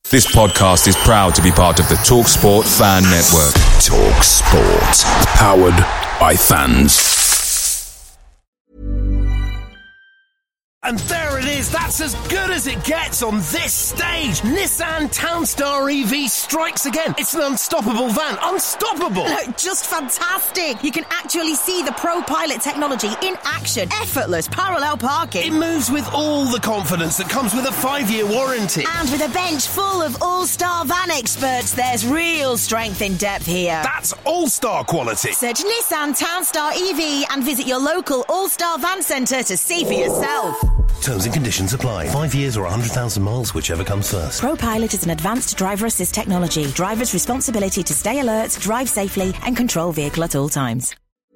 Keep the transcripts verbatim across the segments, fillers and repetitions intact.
This podcast is proud to be part of the TalkSport Fan Network. TalkSport. Powered by fans. And there it is, that's as good as it gets on this stage. Nissan Townstar E V strikes again. It's an unstoppable van, unstoppable. Look, just fantastic. You can actually see the ProPilot technology in action. Effortless parallel parking. It moves with all the confidence that comes with a five-year warranty. And with a bench full of all-star van experts, there's real strength in depth here. That's all-star quality. Search Nissan Townstar E V and visit your local all-star van centre to see for yourself. Terms and conditions apply. Five years or one hundred thousand miles, whichever comes first. ProPilot is an advanced driver assist technology. Driver's responsibility to stay alert, drive safely and control vehicle at all times.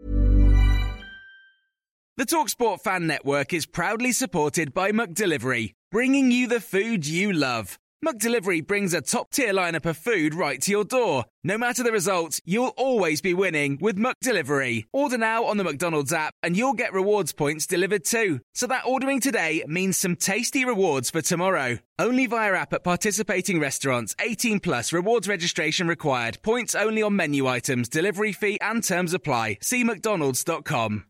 The TalkSport Fan Network is proudly supported by McDelivery, bringing you the food you love. McDelivery brings a top-tier lineup of food right to your door. No matter the result, you'll always be winning with McDelivery. Order now on the McDonald's app and you'll get rewards points delivered too. So that ordering today means some tasty rewards for tomorrow. Only via app at participating restaurants. eighteen plus, rewards registration required. Points only on menu items, delivery fee and terms apply. See mcdonalds dot com.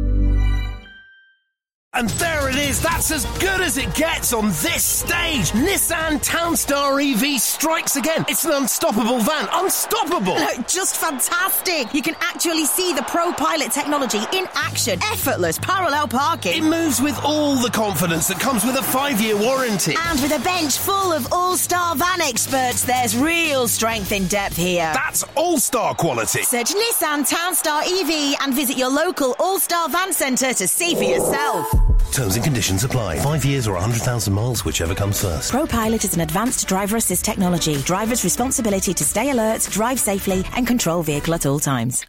And there it is, that's as good as it gets on this stage. Nissan Townstar E V strikes again. It's an unstoppable van, unstoppable. Look, just fantastic. You can actually see the ProPilot technology in action. Effortless parallel parking. It moves with all the confidence that comes with a five-year warranty. And with a bench full of all-star van experts, there's real strength in depth here. That's all-star quality. Search Nissan Townstar E V and visit your local all-star van centre to see for yourself. Terms and conditions apply. Five years or one hundred thousand miles, whichever comes first. ProPilot is an advanced driver assist technology. Driver's responsibility to stay alert, drive safely and control vehicle at all times.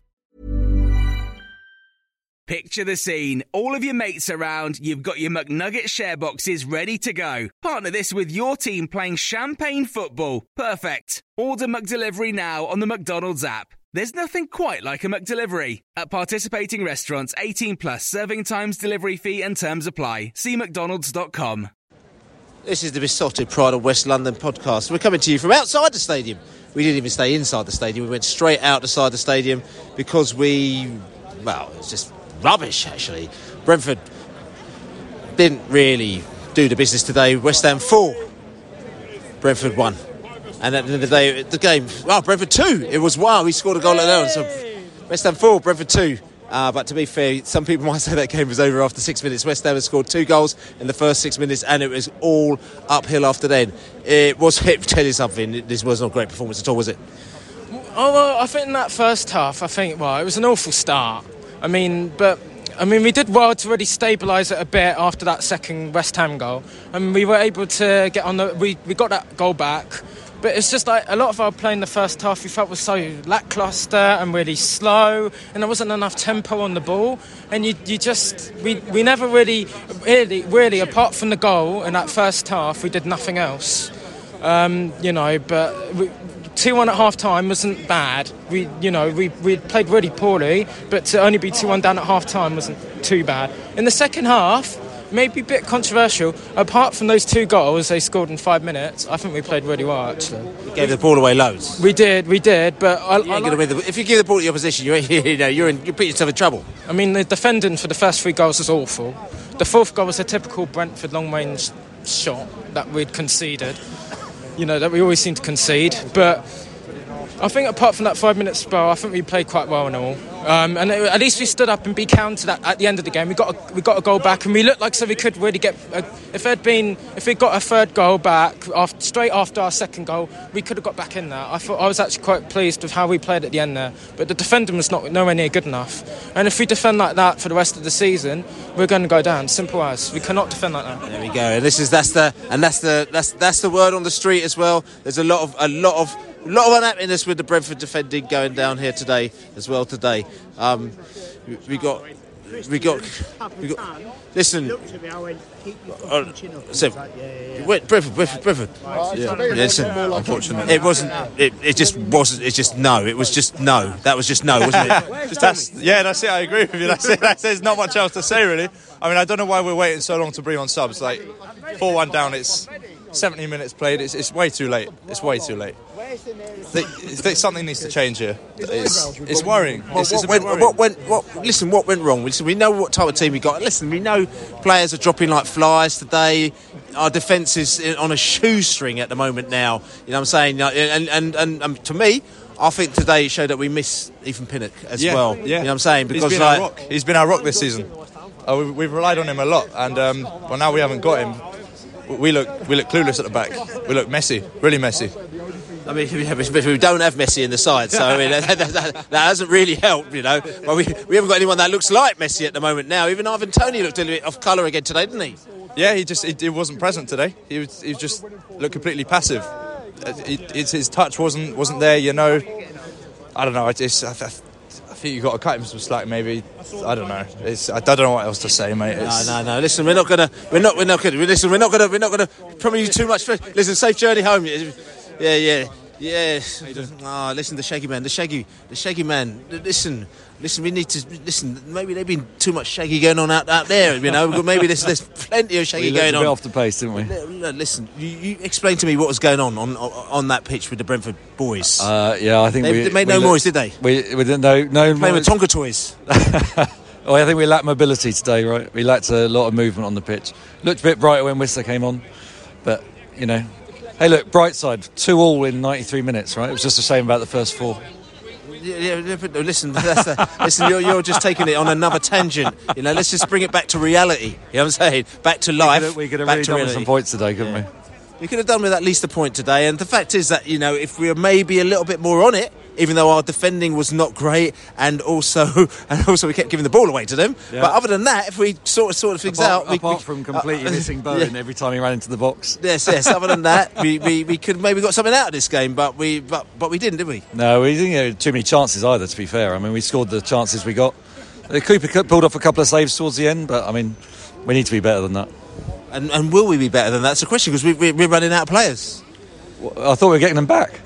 Picture the scene. All of your mates around, you've got your McNugget share boxes ready to go. Partner this with your team playing champagne football. Perfect. Order McDelivery now on the McDonald's app. There's nothing quite like a McDelivery. At participating restaurants, eighteen plus, serving times, delivery fee and terms apply. See mcdonalds dot com. This is the Besotted Pride of West London podcast. We're coming to you from outside the stadium. We didn't even stay inside the stadium. We went straight outside the stadium because we, well, it's just rubbish, actually. Brentford didn't really do the business today. West Ham four, Brentford one. And at the end of the day, the game, oh, Brentford two. It was, wow, he scored a goal at that. So West Ham four, Brentford two. Uh, but to be fair, some people might say that game was over after six minutes. West Ham had scored two goals in the first six minutes, and it was all uphill after then. It was, it tell you something, this was not a great performance at all, was it? Oh, well, I think in that first half, I think, well, it was an awful start. I mean, but... I mean, we did well to really stabilise it a bit after that second West Ham goal. And we were able to get on the... We, we got that goal back. But it's just like a lot of our play in the first half we felt was so lacklustre and really slow, and there wasn't enough tempo on the ball. And you you just... We, we never really, really, really, apart from the goal in that first half, we did nothing else. Um, you know, but... We, two one at half-time wasn't bad. We, you know, we we played really poorly, but to only be two one down at half-time wasn't too bad. In the second half, maybe a bit controversial, apart from those two goals they scored in five minutes, I think we played really well, actually. You gave the ball away loads. We did, we did, but... I, you ain't I like, win the, if you give the ball to the opposition, you, you know, you're in, you put yourself in trouble. I mean, the defending for the first three goals was awful. The fourth goal was a typical Brentford long-range shot that we'd conceded. You know, that we always seem to concede, but I think apart from that five-minute spell, I think we played quite well and all. Um, and it, at least we stood up and beat counted at, at the end of the game. We got a, we got a goal back, and we looked like so we could really get. A, if there'd been, if we got a third goal back after, straight after our second goal, we could have got back in there. I thought I was actually quite pleased with how we played at the end there. But the defending was not nowhere near good enough. And if we defend like that for the rest of the season, we're going to go down. Simple as. We cannot defend like that. There we go. And this is that's the and that's the that's that's the word on the street as well. There's a lot of a lot of. A lot of unhappiness with the Brentford defending going down here today as well today. Um, we, we got we got we got listen uh, so, wait, Brentford Brentford Brentford yeah. Listen, unfortunately it wasn't it, it just wasn't it's just no it was just no that was just no wasn't it? Just that's, yeah that's it I agree with you that's it that's, there's not much else to say really. I mean I don't know why we're waiting so long to bring on subs. Like four one down, it's seventy minutes played. It's, it's way too late. It's way too late. They, they, something needs to change here. It's, it's worrying. It's, it's a what, bit went, worrying. what went? What? Listen, what went wrong? Listen, we know what type of team we got. Listen, we know players are dropping like flies today. Our defence is on a shoestring at the moment now. You know what I'm saying? And and and, and to me, I think today it showed that we miss Ethan Pinnock as yeah, well. Yeah. You know what I'm saying? Because he's been like, our rock. He's been our rock this season. Uh, we, we've relied on him a lot, and um, well, now we haven't got him. We look we look clueless at the back. We look messy, really messy. I mean, we don't have Messi in the side, so I mean, that, that, that, that hasn't really helped, you know. Well, we, we haven't got anyone that looks like Messi at the moment now. Even Ivan Toney looked a little bit off colour again today, didn't he? Yeah, he just he, he wasn't present today. He was he just looked completely passive. It, it, his touch wasn't wasn't there, you know. I don't know. I just I, I think you got to cut him some slack, maybe. I don't know. It's I don't know what else to say, mate. It's... No, no, no. Listen, we're not gonna we're not we're not gonna listen. We're not gonna we're not gonna promise you too much. Listen, safe journey home. Yeah, yeah. Yeah, ah, oh, listen, the Shaggy Man, the Shaggy, the Shaggy Man. Listen, listen, we need to listen. Maybe there's been too much Shaggy going on out, out there, you know. Maybe there's there's plenty of Shaggy we going on. on. Off the pace, didn't we? Listen, you, you explain to me what was going on on on that pitch with the Brentford boys. Uh, yeah, I think they, we they made we no looked, noise, did they? We we didn't know no playing with Tonka toys. Oh, I think we lacked mobility today, right? We lacked a lot of movement on the pitch. Looked a bit brighter when Whistler came on, but you know. Hey, look, bright side, two all in ninety-three minutes, right? It was just a shame about the first four. Yeah, yeah, but listen, that's a, listen, you're, you're just taking it on another tangent. You know, let's just bring it back to reality. You know what I'm saying? Back to life. We could have, we could have back really to done reality. with some points today, couldn't yeah. we? We could have done with at least a point today. And the fact is that, you know, if we were maybe a little bit more on it, even though our defending was not great, and also and also we kept giving the ball away to them. Yeah. But other than that, if we sort of sort of things apart, out, we, apart we, from completely uh, missing Bowen yeah. every time he ran into the box. Yes, yes. Other than that, we, we, we could maybe got something out of this game, but we but but we didn't, did we? No, we didn't get too many chances either. To be fair, I mean, we scored the chances we got. Cooper pulled off a couple of saves towards the end, but I mean, we need to be better than that. And and will we be better than that? That's a question because we, we, we're running out of players. Well, I thought we were getting them back.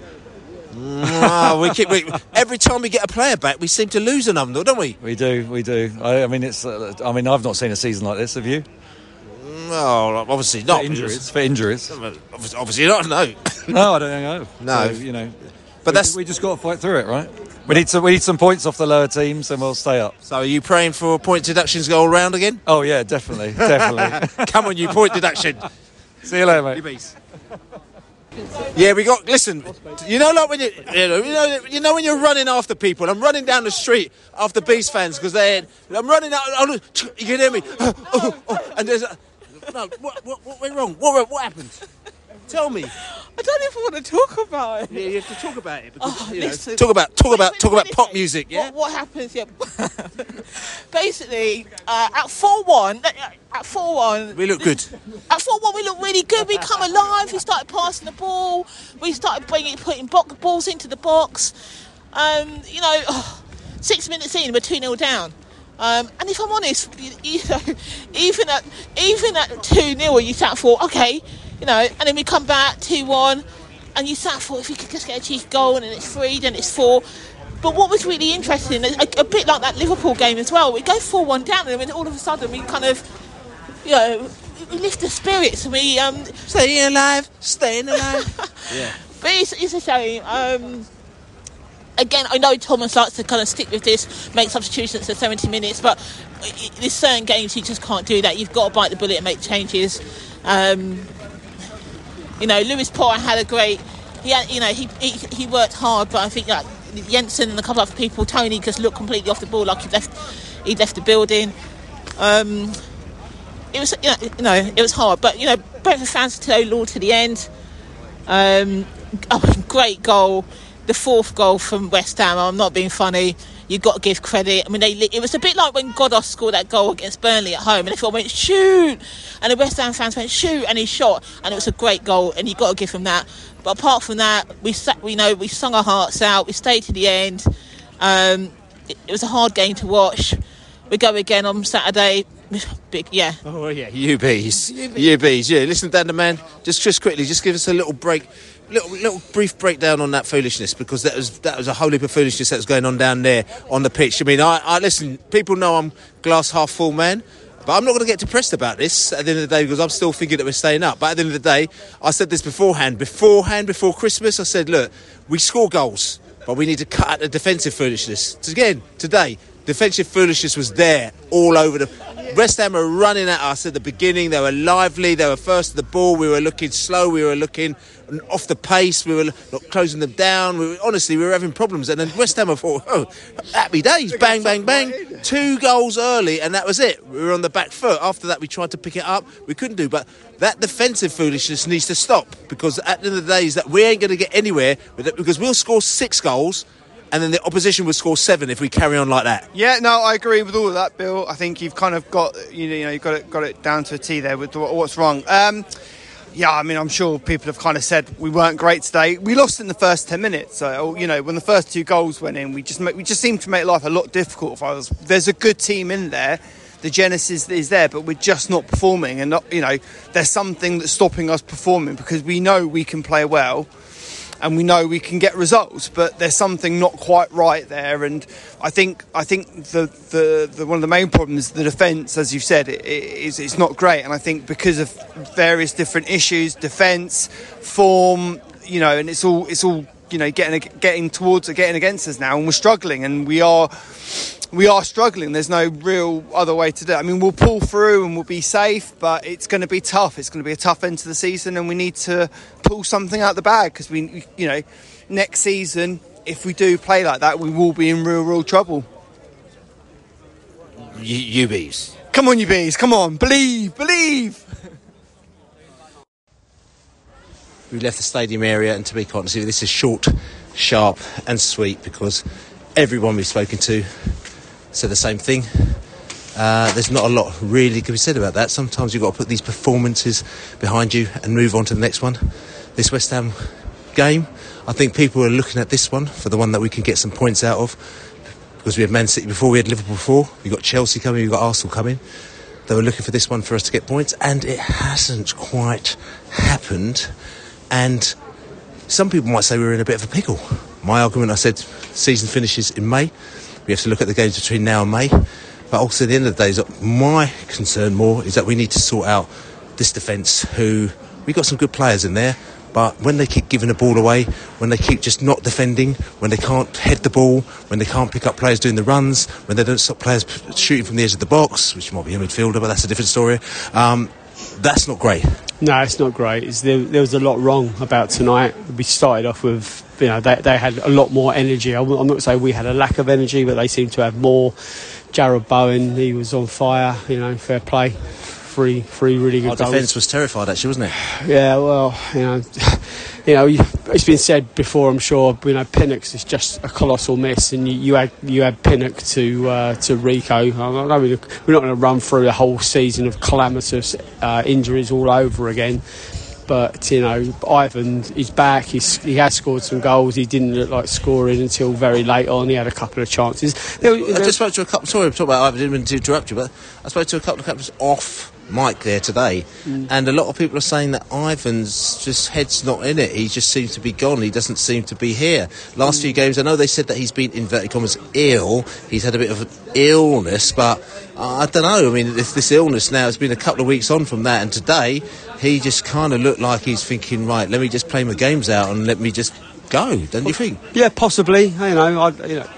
Oh, we keep we, every time we get a player back, we seem to lose another, don't we? We do, we do. I, I mean, it's. Uh, I mean, I've not seen a season like this. Have you? No, obviously not. For injuries, for injuries. Obviously, obviously not. No. No, I don't know. No, so, you know. But we, that's we just got to fight through it, right? We need some. We need some points off the lower teams, and we'll stay up. So, are you praying for point deductions to go all round again? Oh yeah, definitely, definitely. Come on, you point deduction. See you later, mate. You Yeah, we got. Listen, you know, like when you, you know, you know, you know when you're running after people. I'm running down the street after Beast fans because they. I'm running out. Oh, you can hear me. Oh, oh, oh, and there's. A, no, what, what, what went wrong? What, what happened? Tell me. I don't even want to talk about it. Yeah, you have to talk about it. Because, oh, you know, listen, talk about, talk wait, about, wait, talk wait, about pop music. Yeah. What, what happens? Yeah. Basically, uh, at four one, at four one, we look good. At four one, we look really good. We come alive. We started passing the ball. We started bringing, putting box, balls into the box. Um, you know, oh, six minutes in, we're two nil down. Um, and if I'm honest, you, you know, even at even at two nil, you sat for okay, you know, and then we come back two one, and you sat for if you could just get a cheeky goal, and then it's three, then it's four. But what was really interesting, a, a bit like that Liverpool game as well, we go four one down, and then all of a sudden we kind of, you know, we lift the spirits, and we um, staying alive, staying alive. Yeah. But it's, it's a shame. Um, Again, I know Thomas likes to kind of stick with this, make substitutions at seventy minutes, but there's certain games you just can't do that. You've got to bite the bullet and make changes. Um, you know, Lewis Potter had a great. He had, you know, he, he he worked hard, but I think like Jensen and a couple of other people, Tony just looked completely off the ball, like he left he left the building. Um, it was you know, you know it was hard, but you know Brentford fans to loyal to the end. Um, oh, great goal. The fourth goal from West Ham, I'm not being funny, you've got to give credit. I mean, they, it was a bit like when Godos scored that goal against Burnley at home and everyone went, shoot! And the West Ham fans went, shoot! And he shot. And it was a great goal, and you've got to give him that. But apart from that, we sat, we know we sung our hearts out, we stayed to the end. Um, it, it was a hard game to watch. We go again on Saturday. Big, yeah. Oh, yeah, U Bs. U Bs, yeah. Listen, Dan the man, just, just quickly, just give us a little break. Little, little brief breakdown on that foolishness, because that was that was a whole heap of foolishness that was going on down there on the pitch. I mean, I, I listen. People know I'm glass half full man. But I'm not going to get depressed about this at the end of the day because I'm still thinking that we're staying up. But at the end of the day, I said this beforehand. Beforehand, before Christmas, I said, look, we score goals, but we need to cut out the defensive foolishness. So again, today, defensive foolishness was there all over the... West Ham were running at us at the beginning. They were lively. They were first to the ball. We were looking slow. We were looking off the pace. We were not closing them down. We were, honestly, we were having problems. And then West Ham, I thought, oh, happy days. Bang, bang, bang. Two goals early, and that was it. We were on the back foot. After that, we tried to pick it up. We couldn't do. But that defensive foolishness needs to stop because at the end of the day, is that we ain't going to get anywhere with it because we'll score six goals. And then the opposition would score seven if we carry on like that. Yeah, no, I agree with all of that, Bill. I think you've kind of got, you know, you've got it, got it down to a T there with what's wrong. Um, yeah, I mean, I'm sure people have kind of said we weren't great today. We lost in the first ten minutes. So, you know, when the first two goals went in, we just make, we just seemed to make life a lot difficult for us. There's a good team in there. The genesis is there, but we're just not performing. And, not, you know, there's something that's stopping us performing because we know we can play well. And we know we can get results, but there's something not quite right there. And I think I think the, the, the one of the main problems is the defence, as you've said, it, it, it's, it's not great. And I think because of various different issues, defence, form, you know, and it's all it's all you know getting getting towards getting against us now, and we're struggling, and we are. We are struggling. There's no real other way to do it. I mean, we'll pull through and we'll be safe, but it's going to be tough. It's going to be a tough end to the season, and we need to pull something out the bag because we, you know, next season, if we do play like that, we will be in real, real trouble. You, you bees. Come on, you bees. Come on. Believe. Believe. We left the stadium area, and to be quite honest with you, this is short, sharp, and sweet because everyone we've spoken to said the same thing. Uh, there's not a lot really can be said about that. Sometimes you've got to put these performances behind you and move on to the next one. This West Ham game, I think people are looking at this one for the one that we can get some points out of because we had Man City before, we had Liverpool before, we've got Chelsea coming, we've got Arsenal coming. They were looking for this one for us to get points, and it hasn't quite happened. And some people might say we're in a bit of a pickle. My argument, I said, season finishes in May. We have to look at the games between now and May. But also at the end of the day, is my concern more is that we need to sort out this defence who... We've got some good players in there, but when they keep giving the ball away, when they keep just not defending, when they can't head the ball, when they can't pick up players doing the runs, when they don't stop players shooting from the edge of the box, which might be a midfielder, but that's a different story, um, that's not great. No, it's not great. It's, there, there was a lot wrong about tonight. We started off with, you know, they, they had a lot more energy. I'm not going to say we had a lack of energy, but they seemed to have more. Jared Bowen, he was on fire, you know, fair play. Three, three really good Our goals. defence was terrified, actually, wasn't it? Yeah, well, you know, you know, it's been said before, I'm sure. You know, Pinnock's is just a colossal miss, and you, you had you had Pinnock to uh, to Rico. I know we're not going to run through a whole season of calamitous uh, injuries all over again. But, you know, Ivan, he's back. He's, he has scored some goals. He didn't look like scoring until very late on. He had a couple of chances. There, I just spoke to a couple... Sorry, I'm talking about Ivan. I didn't mean to interrupt you, but I spoke to a couple of captains off mic there today, mm. and a lot of people are saying that Ivan's just head's not in it. He just seems to be gone. He doesn't seem to be here. Last mm. few games, I know they said that he's been, inverted commas, ill. He's had a bit of an illness, but uh, I don't know. I mean, this, this illness now has been a couple of weeks on from that, and today he just kind of looked like he's thinking, right, let me just play my games out and let me just go. Don't you think? Yeah, possibly. You know, I, you know.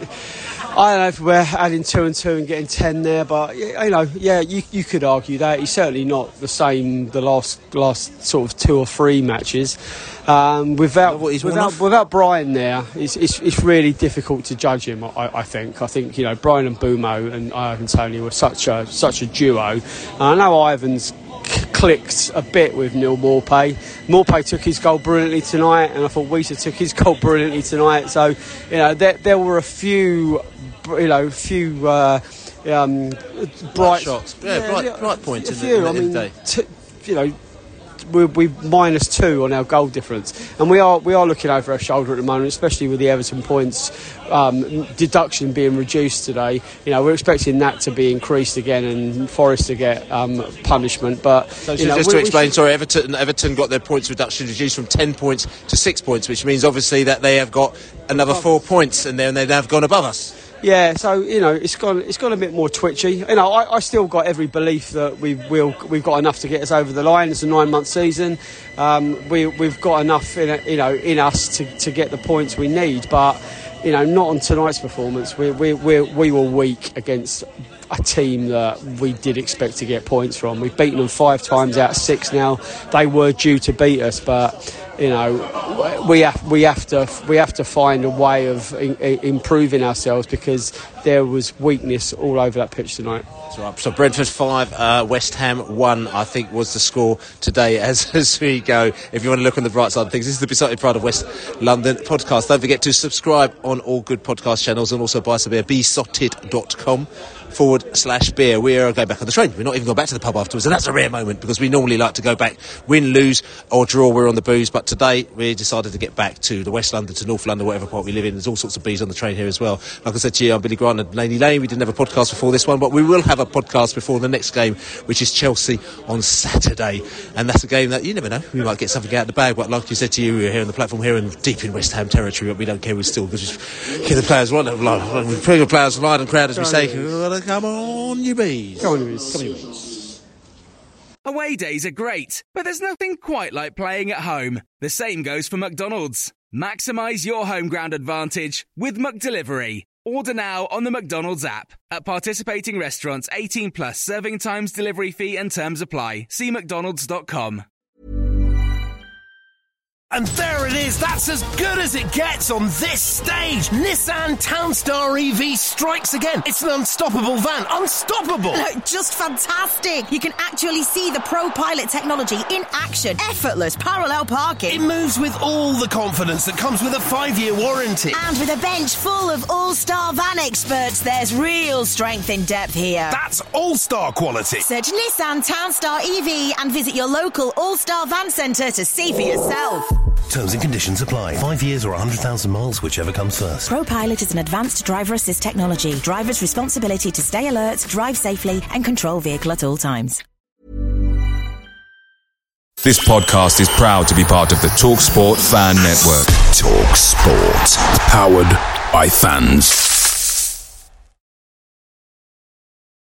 I don't know if we're adding two and two and getting ten there, but you know, yeah, you you could argue that he's certainly not the same the last last sort of two or three matches. Um, without without without Brian there, it's, it's it's really difficult to judge him. I, I think I think you know Brian and Bumo and Ivan Toney were such a such a duo. And I know Ivan's clicked a bit with Neil Maupay. Maupay took his goal brilliantly tonight, and I thought Wisa took his goal brilliantly tonight. So, you know, there, there were a few, you know, few uh, um, bright, bright shots, yeah, yeah bright, yeah, bright points. A few. In the, in I mean, the day. T- you know. We're, we're minus two on our goal difference, and we are we are looking over our shoulder at the moment, especially with the Everton points um, deduction being reduced today. You know, we're expecting that to be increased again, and Forest to get um, punishment. But so, you so know, just we, to explain, should... sorry, Everton Everton got their points reduction reduced from ten points to six points, which means obviously that they have got another four points, and then they have gone above us. Yeah, so you know, it's gone. It's gone a bit more twitchy. You know, I, I still got every belief that we will. We've got enough to get us over the line. It's a nine-month season. Um, we we've got enough in you know in us to, to get the points we need. But you know, not on tonight's performance. We we we we were weak against a team that we did expect to get points from. We've beaten them five times out of six now. They were due to beat us, but you know, we have we have to we have to find a way of in, improving ourselves, because there was weakness all over that pitch tonight. That's right. So Brentford five, uh, West Ham one, I think, was the score today. As as we go, if you want to look on the bright side of things, this is the Besotted Pride of West London podcast. Don't forget to subscribe on all good podcast channels, and also buy some beer. besotted dot com forward slash beer. We are going back on the train. We're not even going back to the pub afterwards, and that's a rare moment, because we normally like to go back, win, lose or draw. We're on the booze, but today we decided to get back to the West London, to North London, whatever part we live in. There's all sorts of bees on the train here as well. Like I said to you, I'm Billy Grant and Laney Lane. We didn't have a podcast before this one, but we will have a podcast before the next game, which is Chelsea on Saturday, and that's a game that you never know, we might get something out of the bag. But like you said to you, we're here on the platform here and deep in West Ham territory, but we don't care. We still just hear the players want to bring the players line and crowd as we say, come on you bees. Come on you bees. Come on you bees. Away days are great, but there's nothing quite like playing at home. The same goes for McDonald's. Maximise your home ground advantage with McDelivery. Order now on the McDonald's app. At participating restaurants, eighteen plus, serving times, delivery fee and terms apply. See mcdonalds dot com. And there it is, that's as good as it gets on this stage. Nissan Townstar E V strikes again. It's an unstoppable van, unstoppable. Look, just fantastic. You can actually see the Pro Pilot technology in action. Effortless parallel parking. It moves with all the confidence that comes with a five-year warranty. And with a bench full of all-star van experts, there's real strength in depth here. That's all-star quality. Search Nissan Townstar E V and visit your local all-star van centre to see for yourself. Terms and conditions apply. Five years or one hundred thousand miles, whichever comes first. ProPilot is an advanced driver assist technology. Driver's responsibility to stay alert, drive safely and control vehicle at all times. This podcast is proud to be part of the TalkSport Fan Network. TalkSport. Powered by fans.